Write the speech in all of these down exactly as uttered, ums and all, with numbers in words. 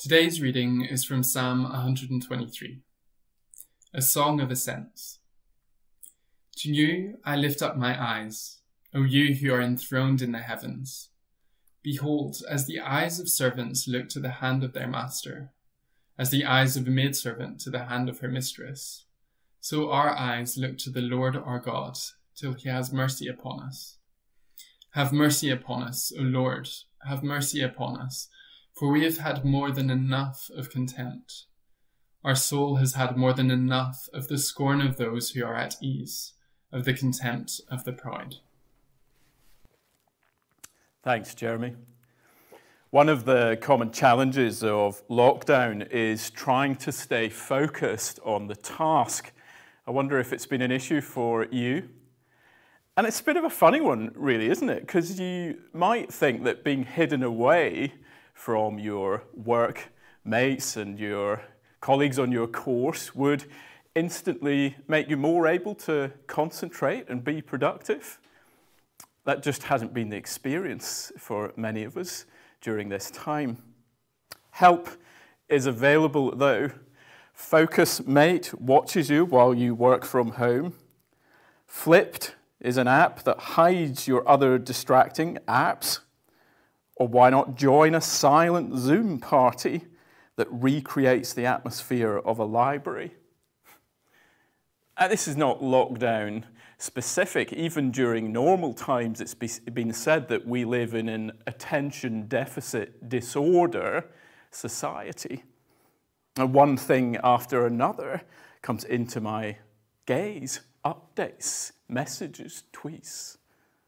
Today's reading is from Psalm one hundred twenty-three, a song of ascents. To you I lift up my eyes, O you who are enthroned in the heavens. Behold, as the eyes of servants look to the hand of their master, as the eyes of a maidservant to the hand of her mistress, so our eyes look to the Lord our God, till he has mercy upon us. Have mercy upon us, O Lord, have mercy upon us, for we have had more than enough of contempt. Our soul has had more than enough of the scorn of those who are at ease, of the contempt of the proud. Thanks, Jeremy. One of the common challenges of lockdown is trying to stay focused on the task. I wonder if it's been an issue for you. And it's a bit of a funny one, really, isn't it? Because you might think that being hidden away from your work mates and your colleagues on your course would instantly make you more able to concentrate and be productive. That just hasn't been the experience for many of us during this time. Help is available though. Focus Mate watches you while you work from home. Flipped is an app that hides your other distracting apps. Or why not join a silent Zoom party that recreates the atmosphere of a library? And this is not lockdown specific. Even during normal times, it's been said that we live in an attention deficit disorder society. And one thing after another comes into my gaze. Updates, messages, tweets.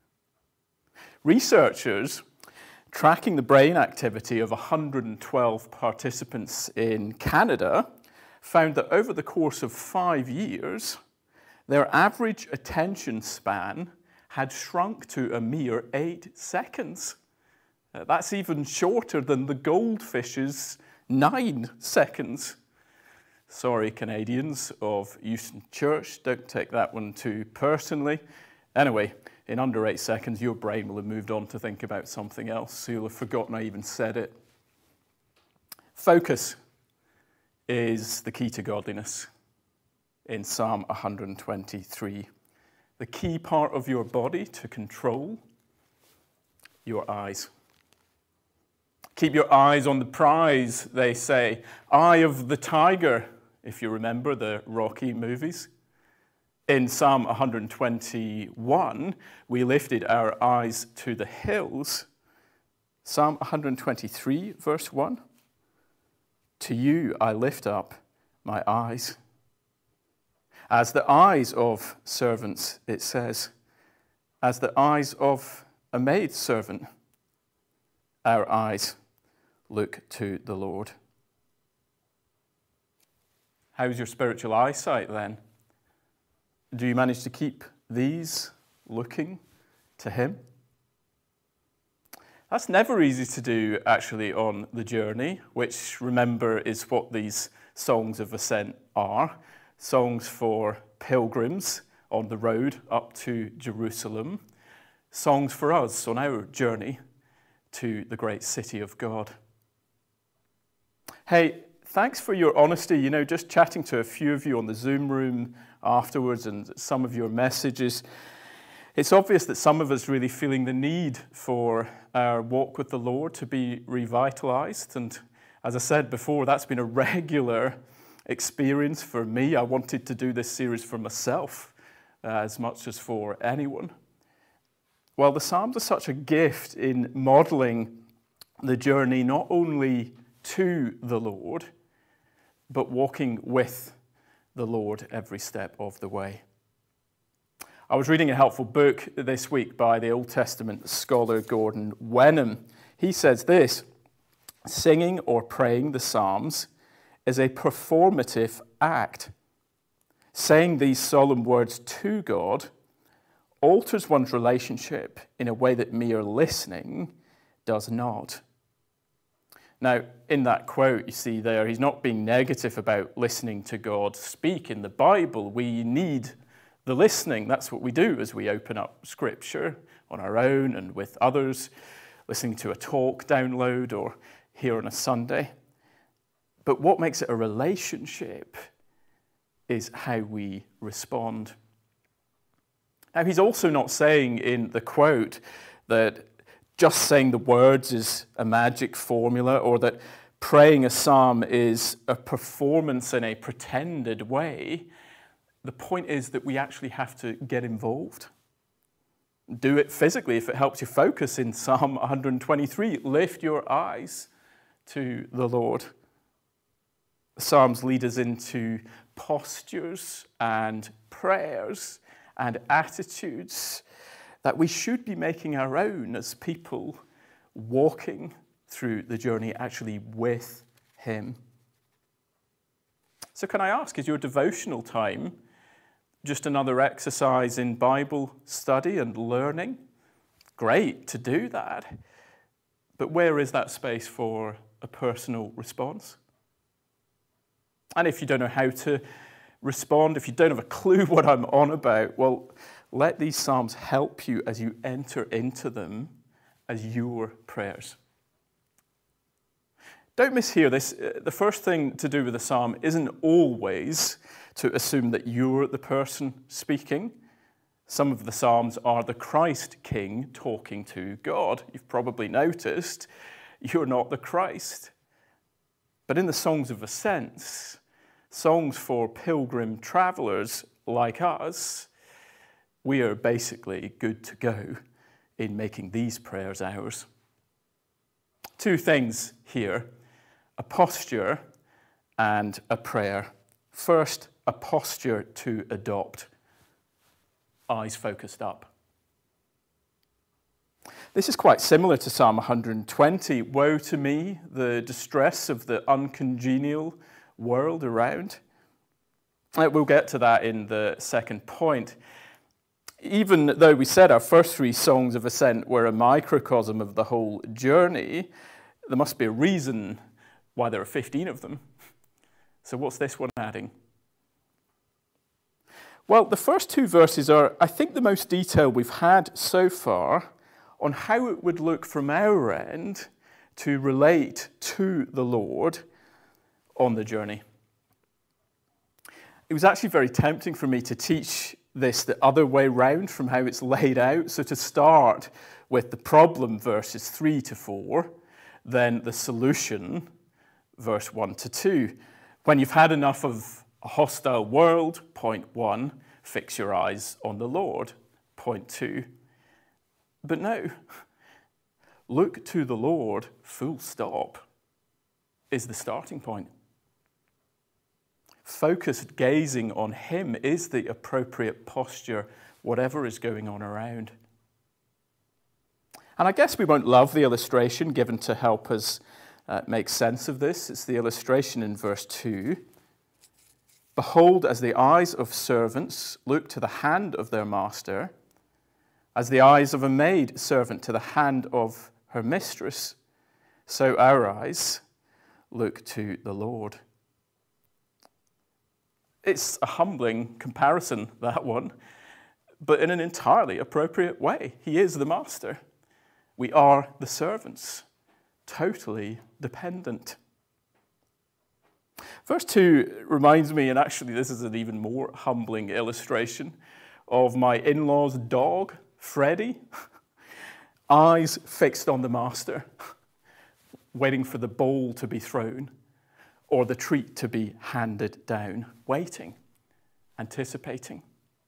Researchers tracking the brain activity of one hundred twelve participants in Canada found that over the course of five years, their average attention span had shrunk to a mere eight seconds. Uh, that's even shorter than the goldfish's nine seconds. Sorry, Canadians of Euston Church, don't take that one too personally. Anyway, in under eight seconds, your brain will have moved on to think about something else, so you'll have forgotten I even said it. Focus is the key to godliness in Psalm one hundred twenty-three. The key part of your body to control your eyes. Keep your eyes on the prize, they say. Eye of the tiger, if you remember the Rocky movies. In Psalm one hundred twenty-one, we lifted our eyes to the hills. Psalm one hundred twenty-three, verse one. To you I lift up my eyes. As the eyes of servants, it says, as the eyes of a maidservant, our eyes look to the Lord. How's your spiritual eyesight then? Do you manage to keep these looking to him? That's never easy to do, actually, on the journey, which, remember, is what these songs of ascent are. Songs for pilgrims on the road up to Jerusalem. Songs for us on our journey to the great city of God. Hey, thanks for your honesty. You know, just chatting to a few of you on the Zoom room afterwards and some of your messages, it's obvious that some of us really feeling the need for our walk with the Lord to be revitalized. And as I said before, that's been a regular experience for me. I wanted to do this series for myself uh, as much as for anyone. Well, the Psalms are such a gift in modeling the journey not only to the Lord, but walking with the Lord every step of the way. I was reading a helpful book this week by the Old Testament scholar Gordon Wenham. He says this: singing or praying the Psalms is a performative act. Saying these solemn words to God alters one's relationship in a way that mere listening does not. Now, in that quote you see there, he's not being negative about listening to God speak in the Bible. We need the listening. That's what we do as we open up Scripture on our own and with others, listening to a talk download or here on a Sunday. But what makes it a relationship is how we respond. Now, he's also not saying in the quote that just saying the words is a magic formula, or that praying a psalm is a performance in a pretended way. The point is that we actually have to get involved. Do it physically if it helps you focus in Psalm one twenty-three. Lift your eyes to the Lord. The Psalms lead us into postures and prayers and attitudes that we should be making our own as people walking through the journey actually with him. So can I ask, is your devotional time just another exercise in Bible study and learning? Great to do that. But where is that space for a personal response? And if you don't know how to respond, if you don't have a clue what I'm on about, well, let these Psalms help you as you enter into them as your prayers. Don't mishear this. The first thing to do with a psalm isn't always to assume that you're the person speaking. Some of the psalms are the Christ King talking to God. You've probably noticed you're not the Christ. But in the Songs of Ascents, songs for pilgrim travelers like us, we are basically good to go in making these prayers ours. Two things here. A posture and a prayer. First, a posture to adopt. Eyes focused up. This is quite similar to Psalm one twenty. Woe to me, the distress of the uncongenial world around. We'll get to that in the second point. Even though we said our first three songs of ascent were a microcosm of the whole journey, there must be a reason why there are fifteen of them. So what's this one adding? Well, the first two verses are, I think, the most detail we've had so far on how it would look from our end to relate to the Lord on the journey. It was actually very tempting for me to teach this the other way round from how it's laid out. So to start with the problem, verses three to four, then the solution, verse one to two. When you've had enough of a hostile world, point one, fix your eyes on the Lord, point two. But no, look to the Lord, full stop, is the starting point. Focused gazing on him is the appropriate posture, whatever is going on around. And I guess we won't love the illustration given to help us uh, make sense of this. It's the illustration in verse two. Behold, as the eyes of servants look to the hand of their master, as the eyes of a maid servant to the hand of her mistress, so our eyes look to the Lord. It's a humbling comparison, that one, but in an entirely appropriate way. He is the master. We are the servants, totally dependent. Verse two reminds me, and actually this is an even more humbling illustration, of my in-law's dog, Freddie. Eyes fixed on the master, waiting for the bowl to be thrown or the treat to be handed down, waiting, anticipating.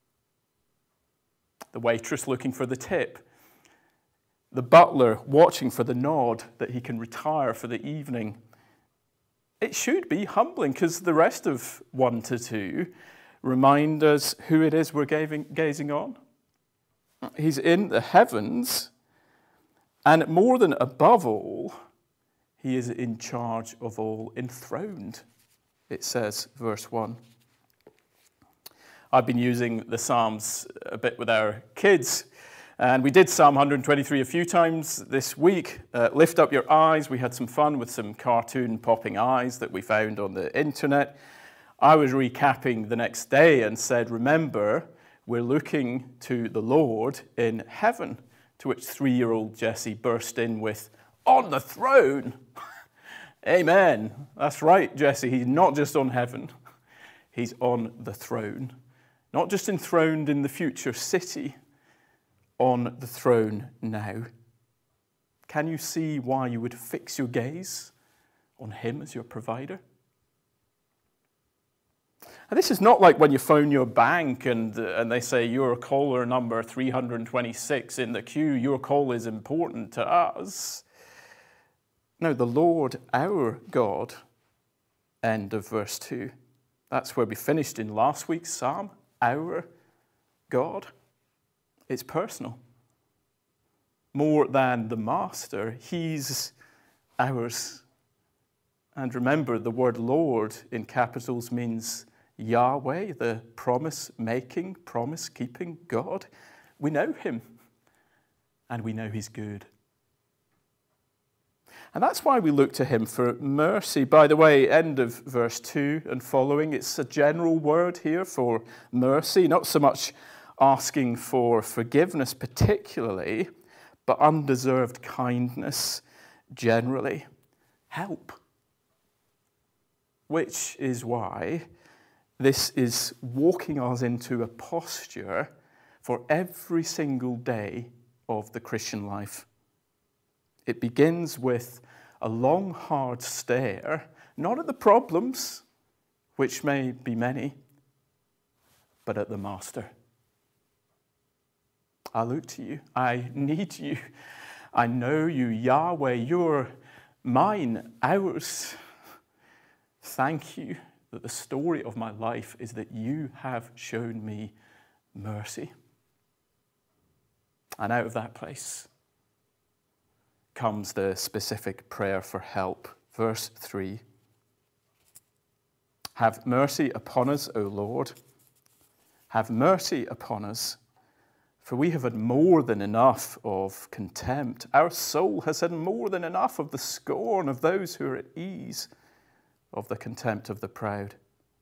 The waitress looking for the tip. The butler watching for the nod that he can retire for the evening. It should be humbling because the rest of one to two remind us who it is we're gazing on. He's in the heavens, and more than above all, he is in charge of all, enthroned, it says, verse one. I've been using the Psalms a bit with our kids, and we did Psalm one twenty-three a few times this week. Uh, lift up your eyes. We had some fun with some cartoon popping eyes that we found on the internet. I was recapping the next day and said, remember, we're looking to the Lord in heaven, to which three-year-old Jesse burst in with, on the throne. Amen. That's right, Jesse. He's not just on heaven. He's on the throne. Not just enthroned in the future city, on the throne now. Can you see why you would fix your gaze on him as your provider? And this is not like when you phone your bank and, uh, and they say, you're caller number three hundred twenty-six in the queue, your call is important to us. No, the Lord, our God, end of verse two. That's where we finished in last week's psalm, our God. It's personal. More than the master, he's ours. And remember, the word Lord in capitals means Yahweh, the promise-making, promise-keeping God. We know him, and we know he's good. And that's why we look to him for mercy. By the way, end of verse two and following, it's a general word here for mercy, not so much asking for forgiveness particularly, but undeserved kindness generally. Help. Which is why this is walking us into a posture for every single day of the Christian life. It begins with a long, hard stare, not at the problems, which may be many, but at the Master. I look to you. I need you. I know you, Yahweh. You're mine, ours. Thank you that the story of my life is that you have shown me mercy. And out of that place comes the specific prayer for help. Verse three. Have mercy upon us, O Lord. Have mercy upon us, for we have had more than enough of contempt. Our soul has had more than enough of the scorn of those who are at ease, of the contempt of the proud.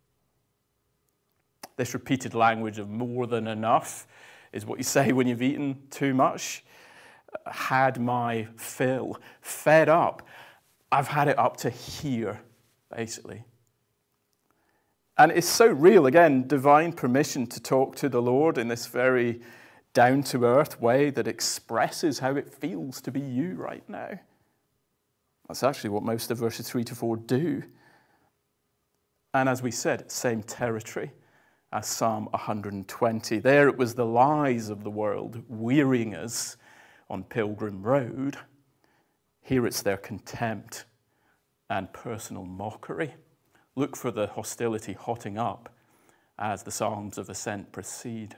This repeated language of more than enough is what you say when you've eaten too much. Had my fill, fed up. I've had it up to here, basically. And it's so real, again, divine permission to talk to the Lord in this very down-to-earth way that expresses how it feels to be you right now. That's actually what most of verses three to four do. And as we said, same territory as Psalm one hundred twenty. There it was the lies of the world wearying us on Pilgrim Road. Here it's their contempt and personal mockery. Look for the hostility hotting up as the Psalms of Ascent proceed.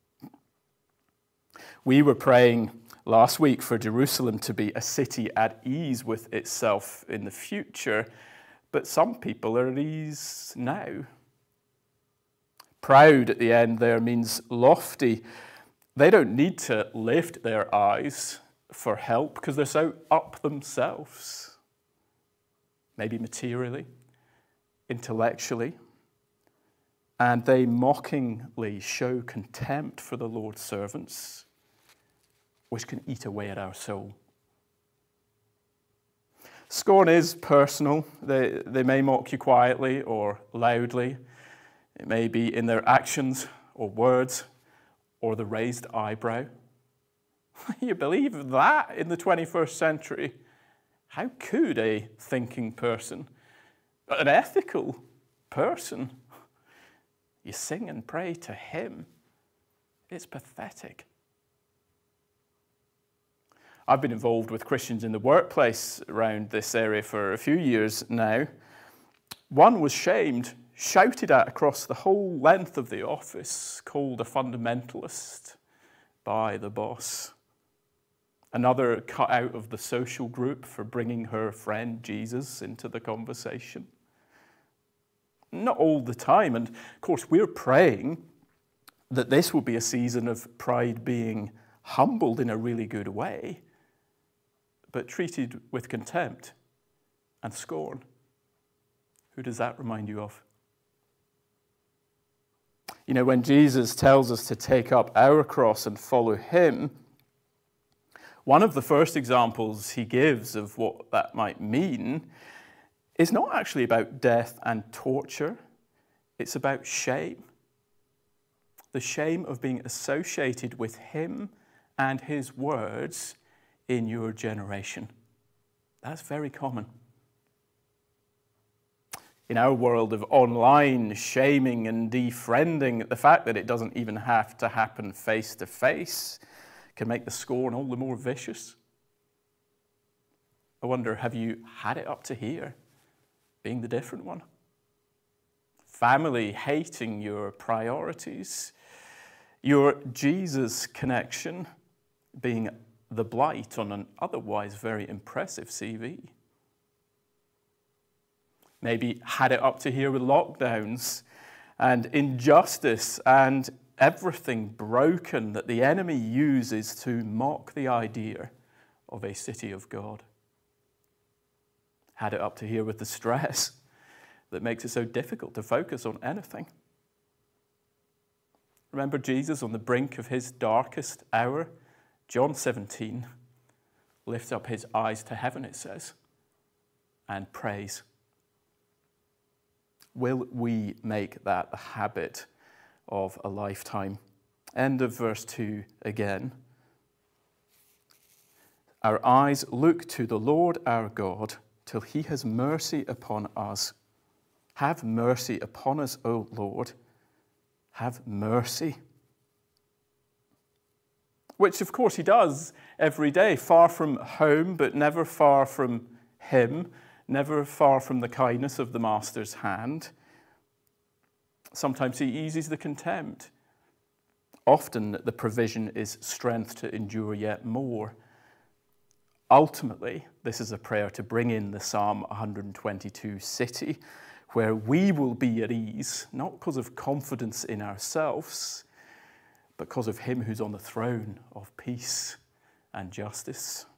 We were praying last week for Jerusalem to be a city at ease with itself in the future, but some people are at ease now. Proud at the end there means lofty. They don't need to lift their eyes for help because they're so up themselves. Maybe materially, intellectually. And they mockingly show contempt for the Lord's servants, which can eat away at our soul. Scorn is personal. They, they may mock you quietly or loudly. It may be in their actions or words, or the raised eyebrow. You believe that in the twenty-first century? How could a thinking person, an ethical person, you sing and pray to him? It's pathetic. I've been involved with Christians in the workplace around this area for a few years now. One was shamed, shouted at across the whole length of the office, called a fundamentalist by the boss. Another cut out of the social group for bringing her friend Jesus into the conversation. Not all the time, and of course we're praying that this will be a season of pride being humbled in a really good way, but treated with contempt and scorn. Who does that remind you of? You know, when Jesus tells us to take up our cross and follow him, one of the first examples he gives of what that might mean is not actually about death and torture. It's about shame. The shame of being associated with him and his words in your generation. That's very common. In our world of online shaming and defriending, the fact that it doesn't even have to happen face to face can make the scorn all the more vicious. I wonder, have you had it up to here, being the different one? Family hating your priorities, your Jesus connection being the blight on an otherwise very impressive C V. Maybe had it up to here with lockdowns and injustice and everything broken that the enemy uses to mock the idea of a city of God. Had it up to here with the stress that makes it so difficult to focus on anything. Remember Jesus on the brink of his darkest hour? John seventeen, lift up his eyes to heaven, it says, and prays. Will we make that a habit of a lifetime? End of verse two again. Our eyes look to the Lord our God till he has mercy upon us. Have mercy upon us, O Lord. Have mercy. Which, of course, he does every day, far from home, but never far from him. Never far from the kindness of the master's hand. Sometimes he eases the contempt. Often the provision is strength to endure yet more. Ultimately, this is a prayer to bring in the Psalm one twenty-two city, where we will be at ease, not because of confidence in ourselves, but because of him who's on the throne of peace and justice.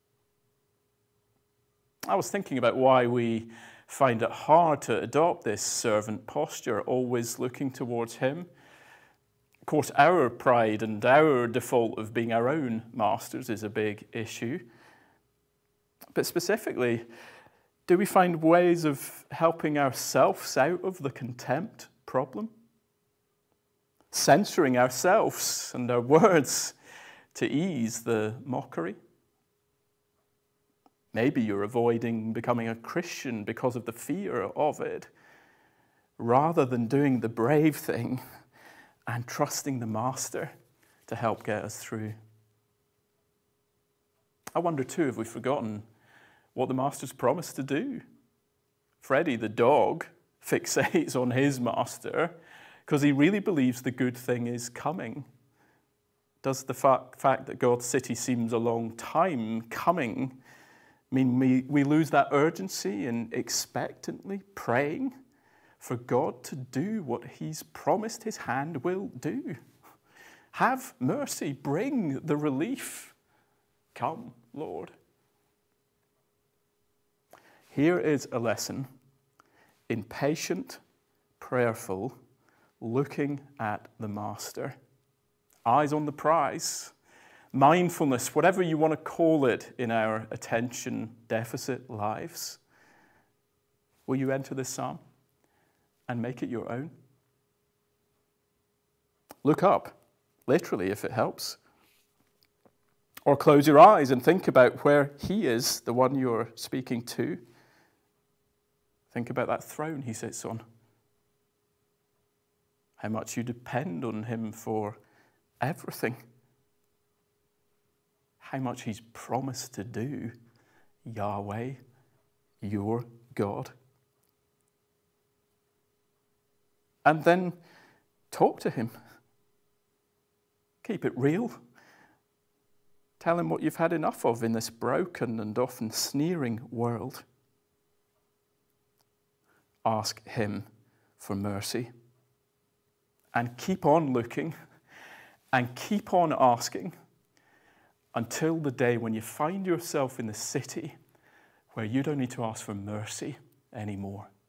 I was thinking about why we find it hard to adopt this servant posture, always looking towards him. Of course, our pride and our default of being our own masters is a big issue. But specifically, do we find ways of helping ourselves out of the contempt problem? Censoring ourselves and our words to ease the mockery? Maybe you're avoiding becoming a Christian because of the fear of it, rather than doing the brave thing and trusting the Master to help get us through. I wonder too, have we forgotten what the Master's promised to do? Freddie, the dog, fixates on his Master because he really believes the good thing is coming. Does the fa- fact that God's city seems a long time coming mean we, we lose that urgency in expectantly praying for God to do what he's promised his hand will do? Have mercy, bring the relief. Come, Lord. Here is a lesson in patient, prayerful, looking at the Master. Eyes on the prize. Mindfulness, whatever you want to call it in our attention deficit lives. Will you enter this psalm and make it your own? Look up, literally, if it helps. Or close your eyes and think about where he is, the one you're speaking to. Think about that throne he sits on. How much you depend on him for everything. How much he's promised to do, Yahweh, your God. And then talk to him. Keep it real. Tell him what you've had enough of in this broken and often sneering world. Ask him for mercy. And keep on looking and keep on asking until the day when you find yourself in the city where you don't need to ask for mercy anymore.